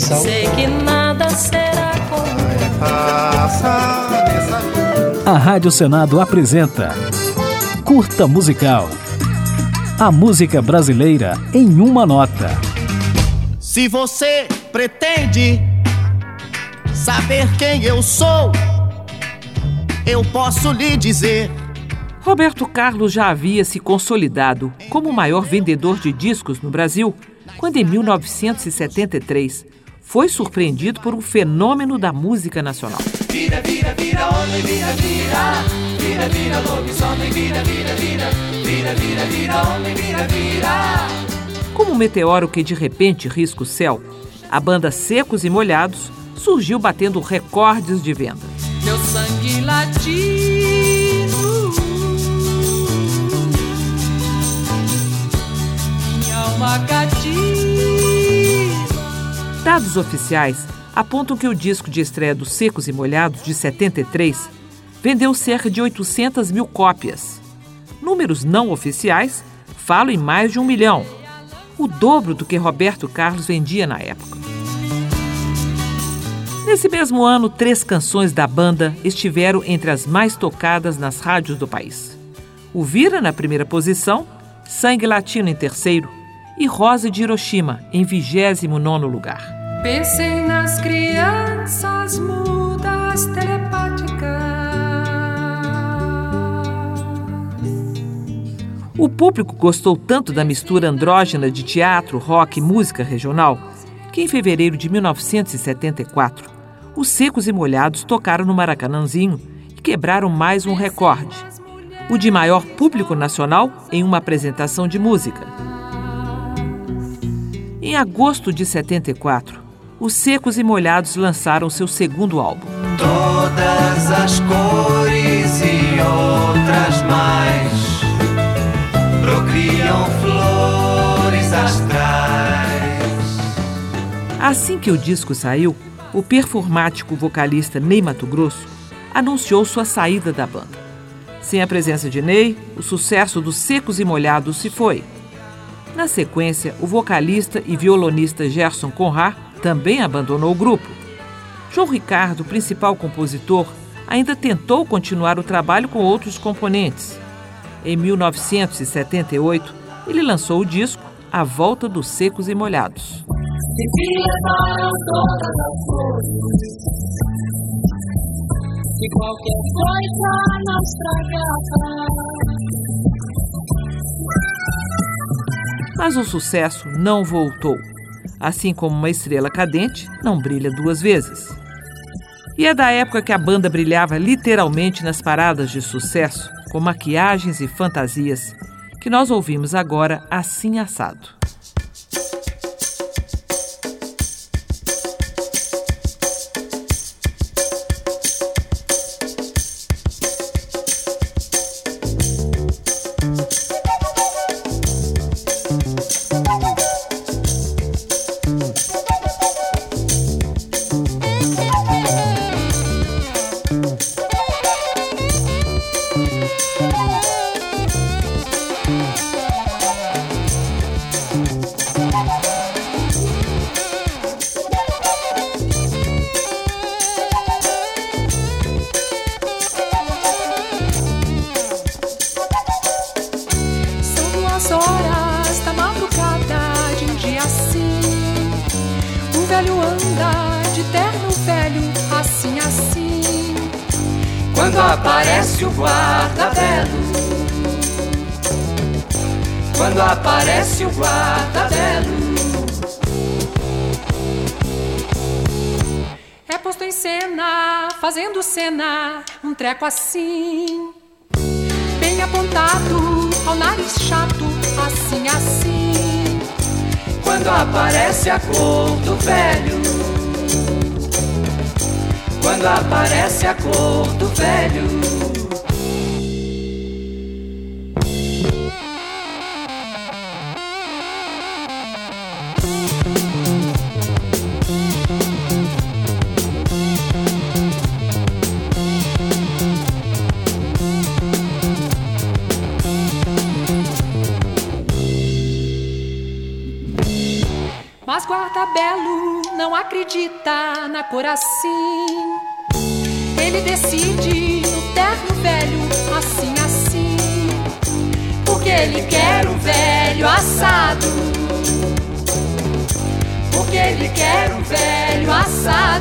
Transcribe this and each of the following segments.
Missal. Sei que nada será como A Rádio Senado apresenta Curta Musical. A música brasileira em uma nota. Se você pretende saber quem eu sou, eu posso lhe dizer. Roberto Carlos já havia se consolidado como o maior vendedor de discos no Brasil quando, em 1973, foi surpreendido por um fenômeno da música nacional. Vira, vira, vira, homem, vira, vira. Vira, vira, lobisomem, vira, vira, vira. Vira, vira, vira, homem, vira, vira. Como um meteoro que de repente risca o céu, a banda Secos e Molhados surgiu batendo recordes de venda. meu sangue latino. Minha alma cativa. Dados oficiais apontam que o disco de estreia dos Secos e Molhados, de 73, vendeu cerca de 800 mil cópias. Números não oficiais falam em mais de 1 milhão, o dobro do que Roberto Carlos vendia na época. Nesse mesmo ano, 3 canções da banda estiveram entre as mais tocadas nas rádios do país. O Vira, na primeira posição, Sangue Latino em terceiro e Rosa de Hiroshima em 29º lugar. Pensei nas crianças mudas telepáticas. O público gostou tanto da mistura andrógena de teatro, rock e música regional que, em fevereiro de 1974, os Secos e Molhados tocaram no Maracanãzinho e quebraram mais um recorde, o de maior público nacional em uma apresentação de música. Em agosto de 74, os Secos e Molhados lançaram seu segundo álbum. Todas as cores e outras mais procriam flores astrais. Assim que o disco saiu, o performático vocalista Ney Matogrosso anunciou sua saída da banda. Sem a presença de Ney, o sucesso dos Secos e Molhados se foi. Na sequência, o vocalista e violonista Gerson Conrad também abandonou o grupo. João Ricardo, principal compositor, ainda tentou continuar o trabalho com outros componentes. Em 1978, ele lançou o disco A Volta dos Secos e Molhados. Que me levaram todas as flores. E qualquer coisa não estragava. Mas o sucesso não voltou. Assim como uma estrela cadente não brilha 2 vezes. E é da época que a banda brilhava literalmente nas paradas de sucesso, com maquiagens e fantasias, que nós ouvimos agora Assim Assado. Horas da madrugada de um dia assim, o velho anda de terno velho, assim, assim. Quando aparece o guarda-belo, quando aparece o guarda-belo, é posto em cena, fazendo cena, um treco assim, bem apontado ao nariz chato, assim, assim. quando aparece a cor do velho, quando aparece a cor do velho. Mas Guardabelo não acredita na cor assim. Ele decide no terno velho, assim, assim, porque ele quer um velho assado. Porque ele quer um velho assado.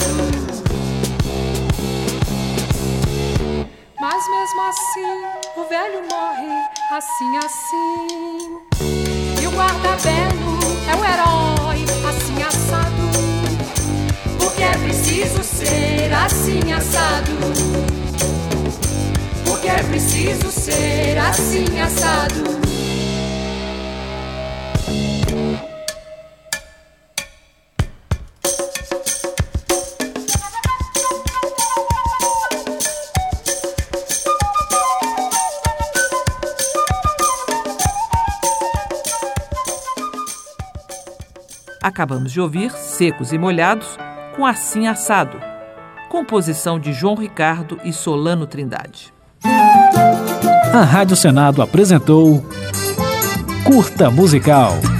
Mas mesmo assim, o velho morre, assim, assim. E o Guardabelo é o herói, assim, assado. Porque é preciso ser assim, assado. Porque é preciso ser assim, assado. Acabamos de ouvir Secos e Molhados com Assim Assado, composição de João Ricardo e Solano Trindade. A Rádio Senado apresentou Curta Musical.